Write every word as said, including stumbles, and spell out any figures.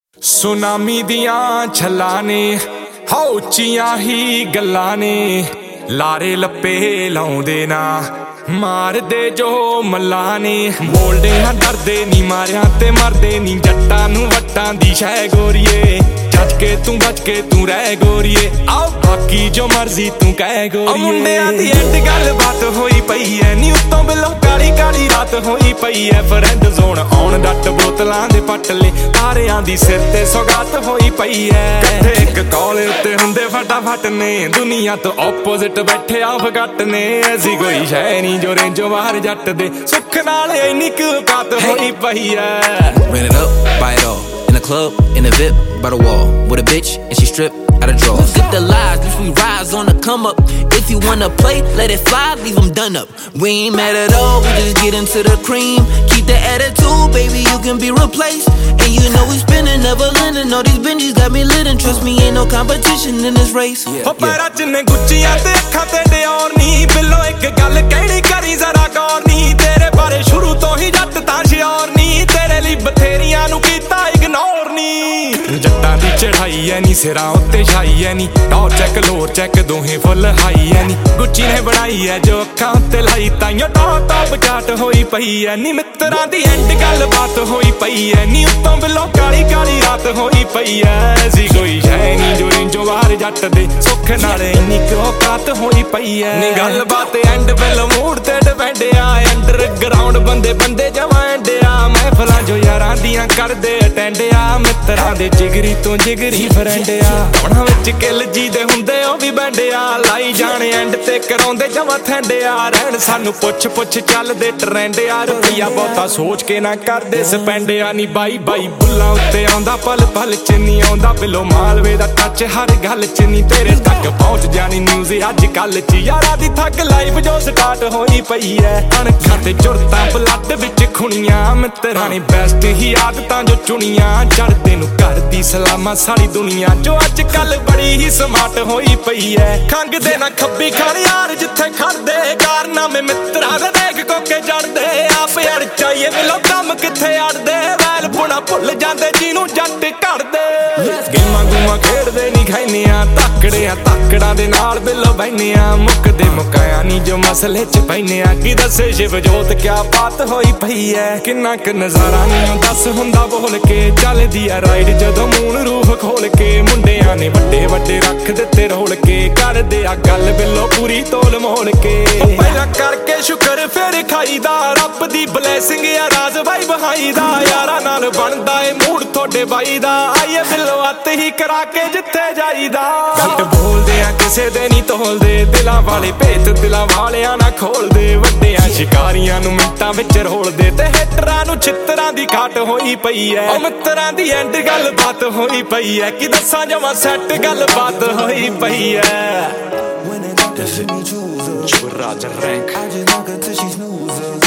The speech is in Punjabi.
ਸੁਨਾਮੀ ਦੀਆਂ ਛੱਲਾਂ ਨੇ ਹੋ ਉੱਚੀਆਂ ਹੀ ਗੱਲਾਂ ਨੇ ਲਾਰੇ ਲੱਪੇ ਲਾਉਂਦੇ ਨਾ ਮਾਰਦੇ ਜੋ ਮੱਲਾਂ ਨੇ ਬੋਲਦੇ ਹਾਂ ਡਰਦੇ ਨੀ ਮਾਰਿਆ ਤੇ ਮਰਦੇ ਨੀ ਜੱਟਾਂ ਨੂੰ ਵੱਟਾਂ ਦੀ ਸ਼ੈ ਗੋਰੀਏ ਜੱਜ ਕੇ ਤੂੰ ਬਚ ਕੇ ਤੂੰ ਰਹਿ ਗੋਰੀਏ ਆਓ ਬਾਕੀ ਜੋ ਮਰਜ਼ੀ ਤੂੰ ਕਹਿ ਗੋਰੀਏ ਮੁੰਡਿਆਂ ਦੀ ਐਂਡ ਗੱਲ ਬਾਤ ਹੋਈ ਪਈ ਐ ਨੀ ਉੱਤੋਂ ਬਿਲੋਂ ਕਾਲੀ ਕਾਲੀ ਰਾਤ ਹੋਈ ਪਈ ਐ ਫਰੈਂਡ ਜ਼ੋਨ ਆਉਣ ਡੱਟ ਬੋਤਲਾਂ ਦੇ ਪੱਟਲੇ ਤਾਰਿਆਂ ਦੀ ਸਿਰ ਤੇ ਸੌਗਾਤ ਹੋਈ ਪਈ ਐ ਕੱਠੇ ਇੱਕ ਕਾਲ ਉੱਤੇ ਹੁੰਦੇ ਫਟਾਫਟ ਨੇ ਦੁਨੀਆ ਤੋਂ ਆਪੋਜ਼ਿਟ ਬੈਠੇ ਆ ਫਗੱਟ ਨੇ ਐਸੀ ਕੋਈ ਸ਼ੈ ਨੀ ਜੋ ਰੇਂਜੋ ਬਾਹਰ ਜੱਟ ਦੇ ਸੁੱਖ ਨਾਲ ਇੰਨੀ ਕੁ ਔਕਾਤ ਹੋਈ ਪਈ ਐ Ran it up, buy it all. In the club, in the V I P, by the wall. With a bitch, and she stripped out of drawers. Get the lies, bitch, we rise on the come up. If you wanna play, let it fly, leave them done up. We ain't mad at all, we just get into the cream. Keep the attitude, baby, you can be replaced. And you know we spinning, never lending. All these Benjis got me lit, and trust me, ain't no competition in this race. ਹੋ ਪੈਰਾਂ ਚ ਨੇ ਗੁੱਚੀਆਂ ਤੇ ਅੱਖਾਂ ਤੇ ਡਿਓਰ ਨੀ ਬਿੱਲੋ ਇੱਕ ਗੱਲ ਕਹਿਣੀ ਕਰੀ ਜ਼ਰਾ ਗੌਰ ਨੀ ਤੇਰੇ ਬਾਰੇ ਸ਼ੁਰੂ ਤੋਂ ਹੀ ਜੱਟ ਤਾਂ ਸ਼ਿਓਰ ਨੀ ਤੇਰੇ ਲਈ ਬਥੇਰੀਆਂ ਨੂੰ ਕੀਤਾ ਇਗਨੋਰ ਨੀ ਜੱਟਾਂ ਦੀ ਚੜਾਈ ਐ ਨੀ ਸਿਰਾਂ ਉੱਤੇ ਛਾਈ ਐ ਨੀ ਟੌਰ ਚੈੱਕ ਲੋਰ ਚੈੱਕ ਦੋਹੇ ਫੁੱਲ ਹਾਈ ਐ ਨੀ ਗੁੱਚੀ ਨੇ ਬਣਾਈ ਐ ਜੋ ਅੱਖਾਂ ਉੱਤੇ ਲਾਈ ਤਾਈਓ ਟੌਪ ਟੌਪ ਚਾਟ ਹੋਈ ਪਈ ਐ ਨੀ ਮਿੱਤਰਾਂ ਦੀ ਐਂਡ ਗੱਲ ਬਾਤ ਹੋਈ ਪਈ ਐ ਨੀ ਉੱਤੋਂ ਬਿਲੋਂ ਕਾਲੀ ਕਾਲੀ ਰਾਤ ਹੋਈ ਪਈ ਐ ਸੀ ਕੋਈ ਸ਼ੈ ਨੀ ਜੋ ਰੇਂਜੋਂ ਬਾਹਰ ਜੱਟ ਦੇ ਸੁੱਖ ਨਾਲ ਇੰਨੀ ਕੁ ਔਕਾਤ ਹੋਈ ਪਈ ਐ ਨੀ ਗੱਲ ਬਾਤ ਐਂਡ ਬਿਲ ਮੂਡ ਤੇ ਡਿਪੈਂਡ ਆ ਅੰਡਰਗਰਾਉਂਡ ਬੰਦੇ ਬੰਦੇ ਜਮਾਂ ਐਂਡਿਆ ਮਹਿਫਲਾਂ ਜੋ ਯਾਰਾਂ ਦੀਆਂ ਕਰਦੇ ਅਟੈਂਡ ਆ ਮਿੱਤਰਾਂ ਦੇ ਜਿਗਰੀ ਤੋਂ ਜਿਗਰੀ ਫਰੈਂਡ ਆ ਕੌਣਾ ਵਿੱਚ ਕਿੱਲ ਜੀ ਦੇ ਹੁੰਦੇ ਉਹ ਵੀ ਬੈਂਡਿਆ ਲਾਈ ਜਾਣੇ ਐਂਡ ਤੇ ਕਰਾਉਂਦੇ ਜਮਾਂ ਥੈਂਡਿਆ ਰਹਿਣ ਸਾਨੂੰ ਪੁੱਛ ਪੁੱਛ ਚੱਲਦੇ ਟਰੈਂਡ ਆ ਰੁਪਈਆ ਬਹੁਤਾ ਸੋਚ ਕੇ ਨਾ ਕਰਦੇ ਸਪੈਂਡ ਆ ਨੀ ਬਾਈ ਬਾਈ ਬੁੱਲਾਂ ਉੱਤੇ ਆਉਂਦਾ ਪਲ ਪਲ ਚ ਨੀ ਆਉਂਦਾ ਬਿਲੋ ਮਾਲਵੇ ਦਾ ਟੱਚ ਹਰ ਗੱਲ ਚ ਨੀ ਤੇਰੇ ਤੱਕ ਪਹੁੰਚ ਜਾਣੀ ਨਿਊਜ਼ ਅੱਜ ਕੱਲ ਚ ਯਾਰਾਂ ਦੀ ਥੱਕ ਲਾਈਵ ਜੋ ਸਟਾਰਟ ਹੋਈ ਪਈ ਐ ਅਣਖਾਂ ਤੇ ਜੁਰਤਾਂ ਬਲੱਡ ਵਿੱਚ ਖੁਣੀਆਂ ਮਿੱਤਰਾਂ ਨੇ ਬੈਸਟ ਹੀ ਆਦਤਾਂ ਜੋ ਚੁਣੀਆਂ ਚੜਦੇ ਨੂੰ ਕਰਦੀ ਸਲਾਮਾਂ ਸਾਰੀ ਦੁਨੀਆ ਜੋ ਅੱਜ ਕੱਲ ਬੜੀ ਹੀ ਸਮਾਰਟ ਹੋਈ ਪਈ ਐ ਖੰਗਦੇ ਨਾ ਖੱਬੀ ਖੜ ਯਾਰ ਜਿੱਥੇ ਖੜਦੇ ਕਾਰਨਾਮੇ ਮਿੱਤਰਾਂ ਦੇ ਦੇਖ ਕੋਕੇ ਜੜਦੇ ਆਪ ਅੜ ਚਾਹੀਏ ਮਿਲੋ ਕੰਮ ਕਿੱਥੇ ਅੜਦੇ ਵੈਲ ਪੁਣਾ ਭੁੱਲ ਜਾਂਦੇ ਜਿਹਨੂੰ ਜੱਟ ਘੜਦੇ ਗੇਮਾਂ ਗੂਮਾਂ ਖੇਡਦੇ ਨੀ ਖਾਈਨੇ ਆ ਤੱਕੜਿਆਂ ਤੱਕੜਾਂ ਦੇ ਨਾਲ ਬਿੱਲੋ ਬੈਨੇ ਆ ਮੁੱਕਦੇ ਮੁਕਾਇਆ ਨੀ ਜੋ ਮਸਲੇ ਚ ਪੈਨੇ ਆ ਕੀ ਦੱਸੇ ਸ਼ਿਵ ਜੋਤ ਕਿਆ ਬਾਤ ਹੋਈ ਪਈ ਐ ਕਿੰਨਾ ਕੁ ਨਜ਼ਾਰਾ ਨੀ ਦੱਸ ਹੁੰਦਾ ਬੋਲ ਕੇ ਚੱਲਦੀ ਆ ਰਾਈਡ ਜਦੋਂ ਮੂਨ ਰੂਹ ਖੋਲ ਕੇ ਮੁੰਡਿਆਂ ਨੇ ਵੱਡੇ ਵੱਡੇ ਰੱਖ ਦਿੱਤੇ ਰੋਲ ਕੇ ਕਰਦੇ ਆ ਗੱਲ ਬਿੱਲੋ ਪੂਰੀ ਤੋਲ ਮੋਲ ਕੇ ਪਹਿਲਾਂ ਕਰਕੇ ਸ਼ੁਕਰ ਫਿਰ ਖਾਈਦਾ ਰੱਬ ਦੀ ਬਲੇਸਿੰਗ ਆ ਰਾਜ਼ ਬਾਈ ਬਹਾਈ ਦਾ ਯਾਰਾਂ ਨਾਲ ਬਣਦਾ ਏ ਮੂਡ ਤੁਹਾਡੇ ਬਾਈ ਦਾ ਆਈਏ ਬਿੱਲੋ ਅੱਤ ਹੀ ਕਰਾ ਕੇ ਜਿੱਥੇ ਜਾਈਦਾ ਘੱਟ ਬੋਲਦੇ ਆ ਕਿਸੇ ਦੇ ਨਹੀਂ ਤੋਲਦੇ ਦਿਲਾਂ ਵਾਲੇ ਭੇਤ ਦਿਲਾਂ ਵਾਲਿਆਂ ਨਾ ਖੋਲਦੇ ਵੱਡਿਆਂ ਸ਼ਿਕਾਰੀਆਂ ਨੂੰ ਮਿੰਟਾਂ ਵਿੱਚ ਰੋਲਦੇ ਤੇ ਹਿੱਟਰਾਂ ਨੂੰ ਛਿੱਤਰਾਂ ਦੀ ਘਾਟ ਹੋਈ ਪਈ ਐ ਉਹ ਮਿੱਤਰਾਂ ਦੀ ਐਂਡ ਗੱਲ ਬਾਤ ਹੋਈ ਪਈ ਐ ਕਿ ਦੱਸਾਂ ਜਮਾਂ ਸੈੱਟ ਗੱਲ ਬਾਤ ਹੋਈ ਪਈ ਐ When it comes to me, choose her. I just knock her till she snooze her.